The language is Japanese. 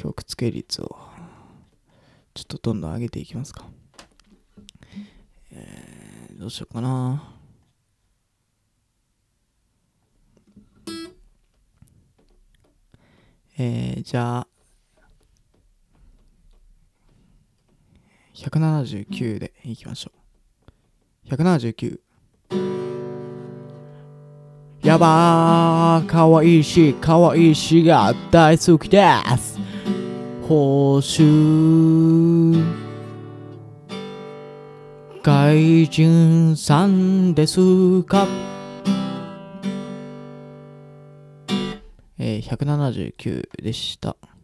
くつけ率をちょっとどんどん上げていきますか。どうしようかな。じゃあ179でいきましょう。179。やばー、かわいいしが大好きです。報酬外人さんですか。179でした。